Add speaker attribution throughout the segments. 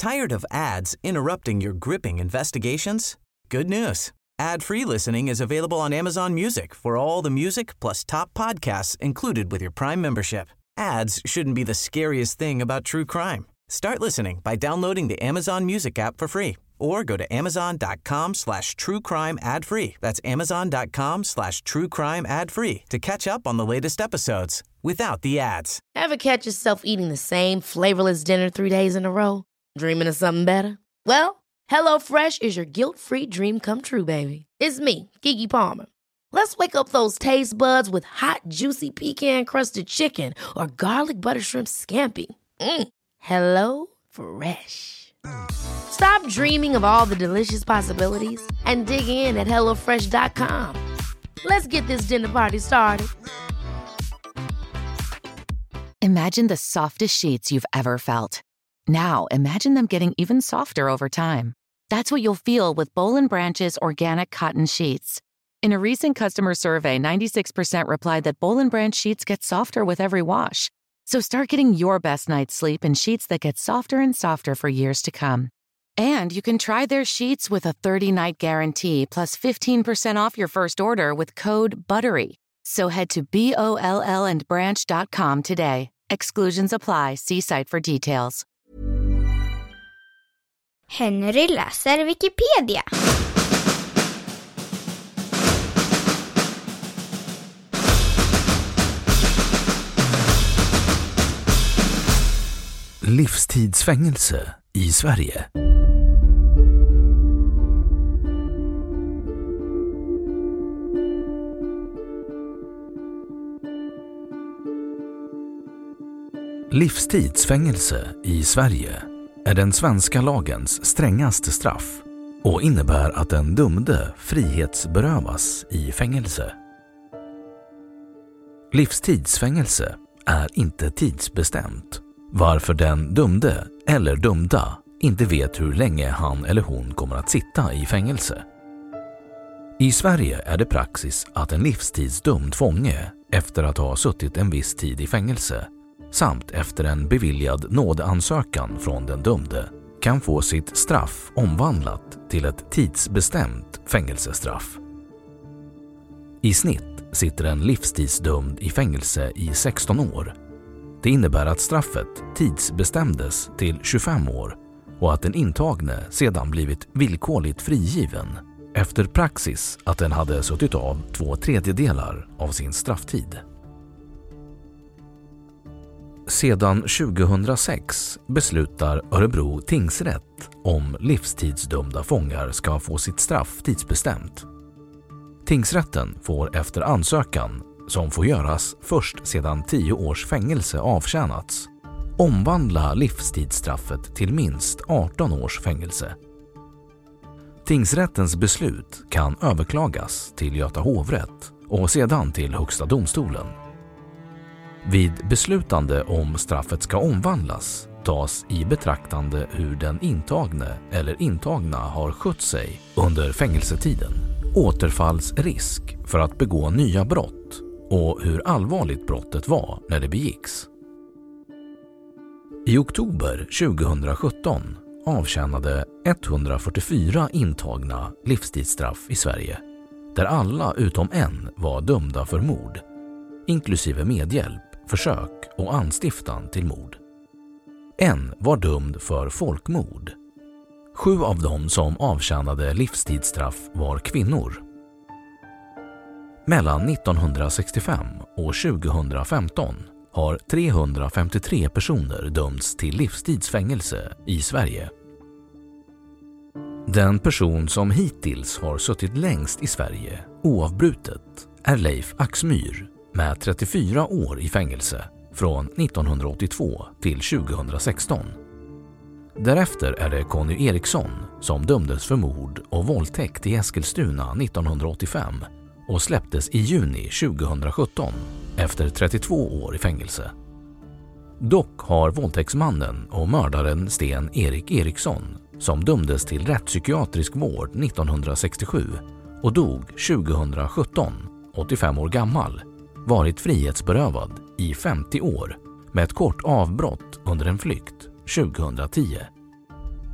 Speaker 1: Tired of ads interrupting your gripping investigations? Good news. Ad-free listening is available on Amazon Music for all the music plus top podcasts included with your Prime membership. Ads shouldn't be the scariest thing about true crime. Start listening by downloading the Amazon Music app for free or go to amazon.com/truecrime ad-free. That's amazon.com/truecrime ad-free to catch up on the latest episodes without the ads.
Speaker 2: Ever catch yourself eating the same flavorless dinner 3 days in a row? Dreaming of something better? Well, HelloFresh is your guilt-free dream come true, baby. It's me, Keke Palmer. Let's wake up those taste buds with hot, juicy pecan-crusted chicken or garlic butter shrimp scampi. Hello Fresh. Stop dreaming of all the delicious possibilities and dig in at HelloFresh.com. Let's get this dinner party started.
Speaker 3: Imagine the softest sheets you've ever felt. Now, imagine them getting even softer over time. That's what you'll feel with Boll & Branch's organic cotton sheets. In a recent customer survey, 96% replied that Boll & Branch sheets get softer with every wash. So start getting your best night's sleep in sheets that get softer and softer for years to come. And you can try their sheets with a 30-night guarantee plus 15% off your first order with code BUTTERY. So head to BOLLandbranch.com today. Exclusions apply. See site for details.
Speaker 4: Henry läser Wikipedia.
Speaker 5: Livstidsfängelse i Sverige. Livstidsfängelse i Sverige är den svenska lagens strängaste straff och innebär att den dömde frihetsberövas i fängelse. Livstidsfängelse är inte tidsbestämt, varför den dömde eller dömda inte vet hur länge han eller hon kommer att sitta i fängelse. I Sverige är det praxis att en livstidsdömd fånge efter att ha suttit en viss tid i fängelse samt efter en beviljad nådeansökan från den dömde kan få sitt straff omvandlat till ett tidsbestämt fängelsestraff. I snitt sitter en livstidsdömd i fängelse i 16 år. Det innebär att straffet tidsbestämdes till 25 år och att den intagne sedan blivit villkorligt frigiven efter praxis att den hade suttit av 2/3 av sin strafftid. Sedan 2006 beslutar Örebro tingsrätt om livstidsdömda fångar ska få sitt straff tidsbestämt. Tingsrätten får efter ansökan, som får göras först sedan 10 års fängelse avtjänats, omvandla livstidsstraffet till minst 18 års fängelse. Tingsrättens beslut kan överklagas till Göta hovrätt och sedan till Högsta domstolen. Vid beslutande om straffet ska omvandlas tas i betraktande hur den intagne eller intagna har skött sig under fängelsetiden, återfallsrisk för att begå nya brott och hur allvarligt brottet var när det begicks. I oktober 2017 avtjänade 144 intagna livstidsstraff i Sverige, där alla utom en var dömda för mord, inklusive medhjälp, försök och anstiftan till mord. En var dömd för folkmord. 7 av dem som avtjänade livstidsstraff var kvinnor. Mellan 1965 och 2015 har 353 personer dömts till livstidsfängelse i Sverige. Den person som hittills har suttit längst i Sverige oavbrutet är Leif Axmyr med 34 år i fängelse från 1982 till 2016. Därefter är det Conny Eriksson som dömdes för mord och våldtäkt i Eskilstuna 1985 och släpptes i juni 2017 efter 32 år i fängelse. Dock har våldtäktsmannen och mördaren Sten Erik Eriksson, som dömdes till rättspsykiatrisk vård 1967 och dog 2017, 85 år gammal, varit frihetsberövad i 50 år med ett kort avbrott under en flykt 2010.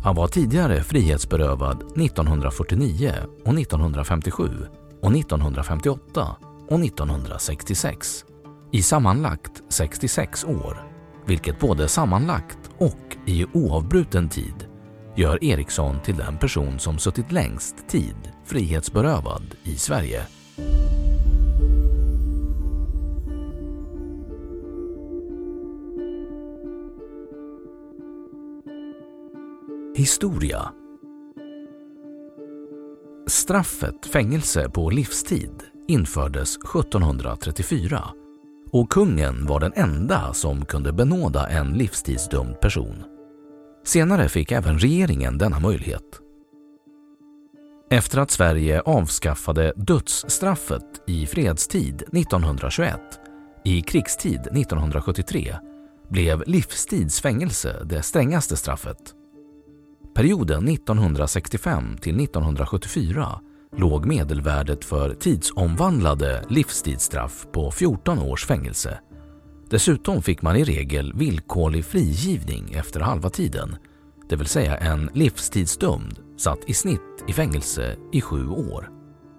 Speaker 5: Han var tidigare frihetsberövad 1949 och 1957 och 1958 och 1966 i sammanlagt 66 år, vilket både sammanlagt och i oavbruten tid gör Eriksson till den person som suttit längst tid frihetsberövad i Sverige. Historia. Straffet fängelse på livstid infördes 1734 och kungen var den enda som kunde benåda en livstidsdömd person. Senare fick även regeringen denna möjlighet. Efter att Sverige avskaffade dödsstraffet i fredstid 1921, i krigstid 1973, blev livstidsfängelse det strängaste straffet. Perioden 1965 till 1974 låg medelvärdet för tidsomvandlade livstidsstraff på 14 års fängelse. Dessutom fick man i regel villkorlig frigivning efter halva tiden, det vill säga en livstidsdömd satt i snitt i fängelse i 7 år.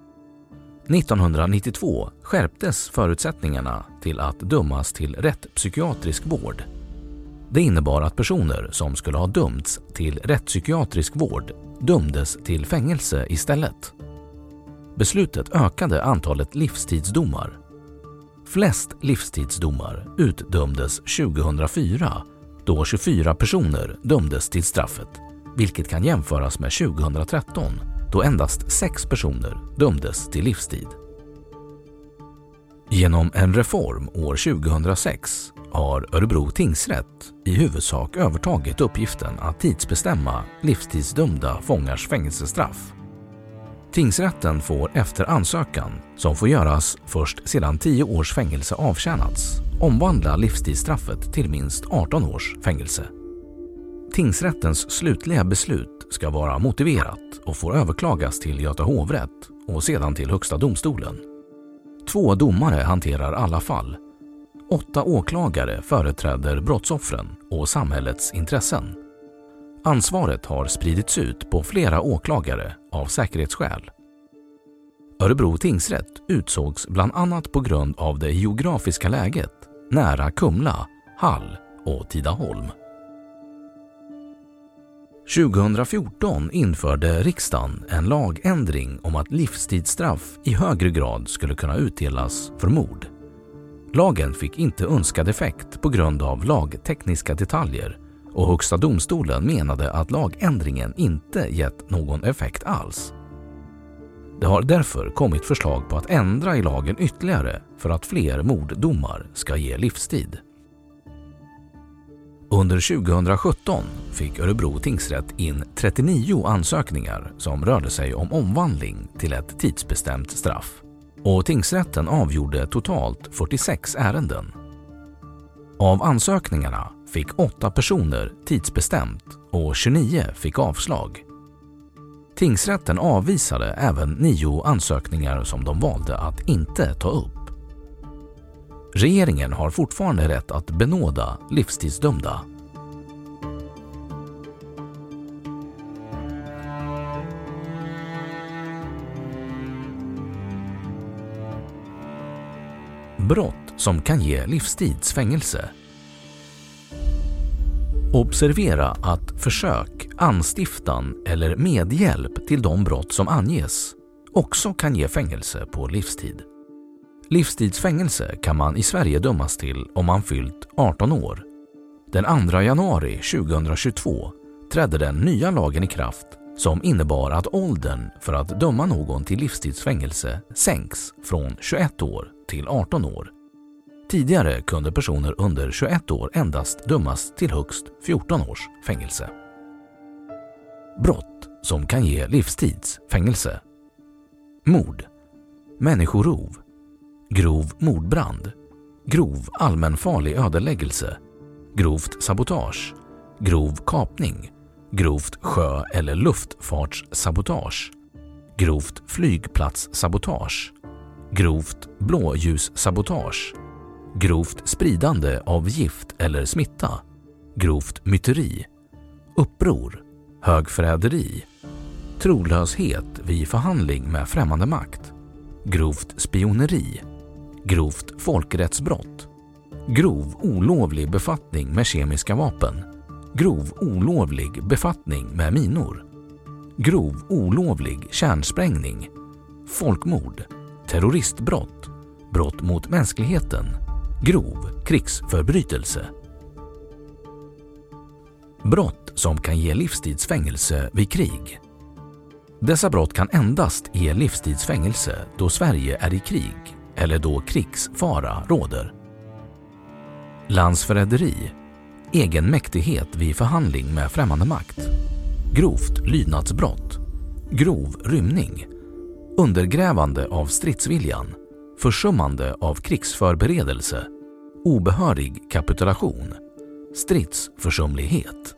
Speaker 5: 1992 skärptes förutsättningarna till att dömas till rättspsykiatrisk vård. Det innebar att personer som skulle ha dömts till rättspsykiatrisk vård dömdes till fängelse istället. Beslutet ökade antalet livstidsdomar. Flest livstidsdomar utdömdes 2004 då 24 personer dömdes till straffet, vilket kan jämföras med 2013 då endast 6 personer dömdes till livstid. Genom en reform år 2006 har Örebro tingsrätt i huvudsak övertagit uppgiften att tidsbestämma livstidsdömda fångars fängelsestraff. Tingsrätten får efter ansökan, som får göras först sedan 10 års fängelse avtjänats, omvandla livstidsstraffet till minst 18 års fängelse. Tingsrättens slutliga beslut ska vara motiverat och får överklagas till Göta hovrätt och sedan till Högsta domstolen. 2 domare hanterar alla fall. 8 åklagare företräder brottsoffren och samhällets intressen. Ansvaret har spridits ut på flera åklagare av säkerhetsskäl. Örebro tingsrätt utsågs bland annat på grund av det geografiska läget nära Kumla, Hall och Tidaholm. 2014 införde riksdagen en lagändring om att livstidsstraff i högre grad skulle kunna utdelas för mord. Lagen fick inte önskad effekt på grund av lagtekniska detaljer och Högsta domstolen menade att lagändringen inte gett någon effekt alls. Det har därför kommit förslag på att ändra i lagen ytterligare för att fler morddomar ska ge livstid. Under 2017 fick Örebro tingsrätt in 39 ansökningar som rörde sig om omvandling till ett tidsbestämt straff. Och tingsrätten avgjorde totalt 46 ärenden. Av ansökningarna fick 8 personer tidsbestämt och 29 fick avslag. Tingsrätten avvisade även 9 ansökningar som de valde att inte ta upp. Regeringen har fortfarande rätt att benåda livstidsdömda. Brott som kan ge livstidsfängelse. Observera att försök, anstiftan eller medhjälp till de brott som anges också kan ge fängelse på livstid. Livstidsfängelse kan man i Sverige dömas till om man fyllt 18 år. Den 2 januari 2022 trädde den nya lagen i kraft som innebar att åldern för att döma någon till livstidsfängelse sänks från 21 år till 18 år. Tidigare kunde personer under 21 år endast dömas till högst 14 års fängelse. Brott som kan ge livstidsfängelse. Mord, människorov, grov mordbrand, grov allmänfarlig ödeläggelse, grovt sabotage, grov kapning, grovt sjö- eller luftfartssabotage, grovt flygplatssabotage, grovt blåljussabotage, grovt spridande av gift eller smitta, grovt myteri, uppror, högförräderi, trolöshet vid förhandling med främmande makt, grovt spioneri, grovt folkrättsbrott, grov olovlig befattning med kemiska vapen, grov olovlig befattning med minor, grov olovlig kärnsprängning, folkmord, terroristbrott, brott mot mänskligheten, grov krigsförbrytelse. Brott som kan ge livstidsfängelse vid krig. Dessa brott kan endast ge livstidsfängelse då Sverige är i krig eller då krigsfara råder. Landsförräderi, egenmäktighet vid förhandling med främmande makt, grovt lydnadsbrott, grov rymning, undergrävande av stridsviljan, försummande av krigsförberedelse, obehörig kapitulation, stridsförsumlighet.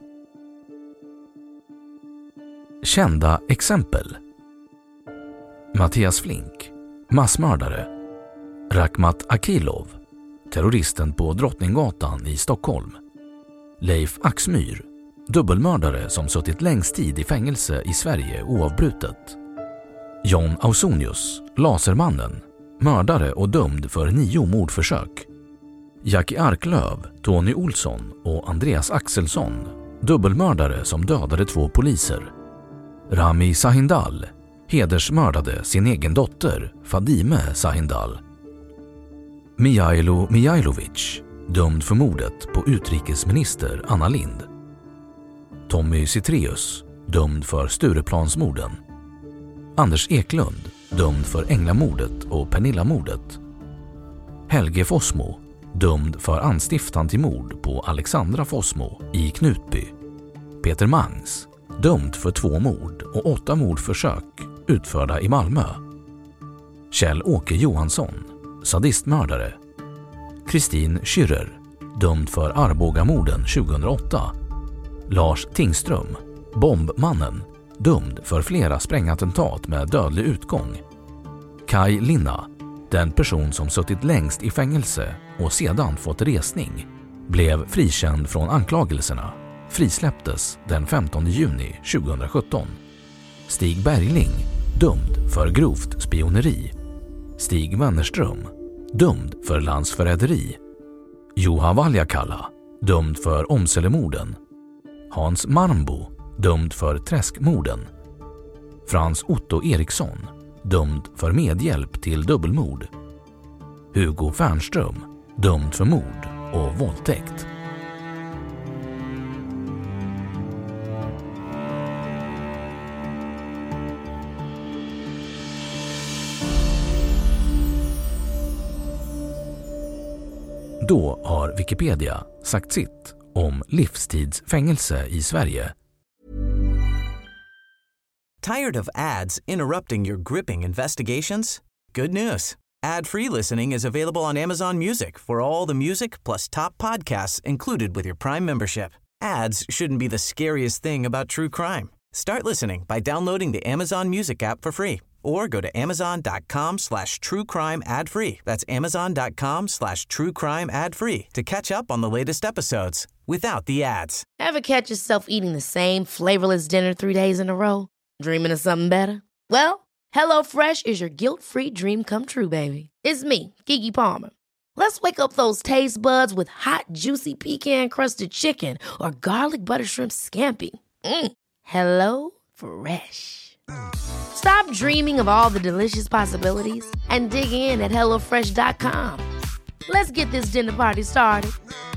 Speaker 5: Kända exempel: Mattias Flink, massmördare. Rakhmat Akilov, terroristen på Drottninggatan i Stockholm. Leif Axmyr, dubbelmördare som suttit längst tid i fängelse i Sverige oavbrutet. John Ausonius, lasermannen, mördare och dömd för 9 mordförsök. Jackie Arklöv, Tony Olsson och Andreas Axelsson, dubbelmördare som dödade 2 poliser. Rami Sahindal, hedersmördade sin egen dotter Fadime Sahindal. Mijailo Mijailovic, dömd för mordet på utrikesminister Anna Lindh. Tommy Citreus, dömd för Stureplansmorden. Anders Eklund, dömd för Änglamordet och Pernillamordet. Helge Fossmo, dömd för anstiftan till mord på Alexandra Fossmo i Knutby. Peter Mangs, dömd för 2 mord och 8 mordförsök utförda i Malmö. Kjell-Åke Johansson, sadistmördare. Kristin Schürrer, dömd för Arbogamorden 2008. Lars Tingström, bombmannen, dömd för flera sprängattentat med dödlig utgång. Kai Linna, den person som suttit längst i fängelse och sedan fått resning, blev frikänd från anklagelserna, frisläpptes den 15 juni 2017. Stig Bergling, dömd för grovt spioneri. Stig Wennerström, dömd för landsförräderi. Juha Valjakalla, dömd för Omselemorden. Hans Marmbo, dömd för Träskmorden. Frans Otto Eriksson, dömd för medhjälp till dubbelmord. Hugo Fernström, dömd för mord och våldtäkt. Då har Wikipedia sagt sitt om livstidsfängelse i Sverige.
Speaker 1: Tired of ads interrupting your gripping investigations? Good news. Ad-free listening is available on Amazon Music for all the music plus top podcasts included with your Prime membership. Ads shouldn't be the scariest thing about true crime. Start listening by downloading the Amazon Music app for free or go to amazon.com/truecrime ad-free. That's amazon.com/truecrime ad-free to catch up on the latest episodes without the ads.
Speaker 2: Ever catch yourself eating the same flavorless dinner 3 days in a row? Dreaming of something better? Well, HelloFresh is your guilt-free dream come true, baby. It's me, Keke Palmer. Let's wake up those taste buds with hot, juicy pecan-crusted chicken or garlic butter shrimp scampi. Hello Fresh. Stop dreaming of all the delicious possibilities and dig in at HelloFresh.com. Let's get this dinner party started.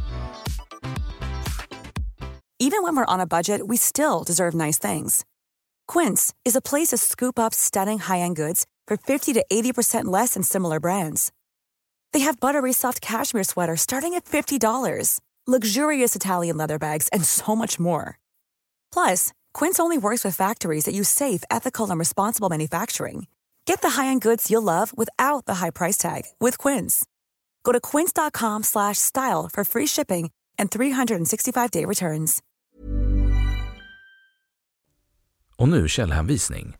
Speaker 6: Even when we're on a budget, we still deserve nice things. Quince is a place to scoop up stunning high-end goods for 50 to 80% less than similar brands. They have buttery soft cashmere sweaters starting at $50, luxurious Italian leather bags, and so much more. Plus, Quince only works with factories that use safe, ethical, and responsible manufacturing. Get the high-end goods you'll love without the high price tag with Quince. Go to quince.com/style for free shipping and 365-day returns.
Speaker 5: Och nu källhänvisning.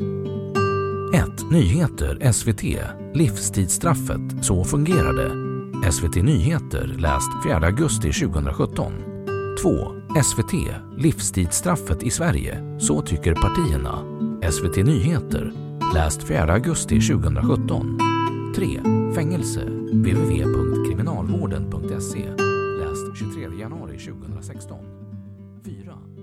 Speaker 5: Nyheter SVT. Livstidsstraffet, så fungerade. SVT Nyheter läst 4 augusti 2017. 2. SVT livstidsstraffet i Sverige, så tycker partierna. SVT Nyheter läst 4 augusti 2017. 3. Fängelse www.kriminalvården.se läst 23 januari 2016. 4.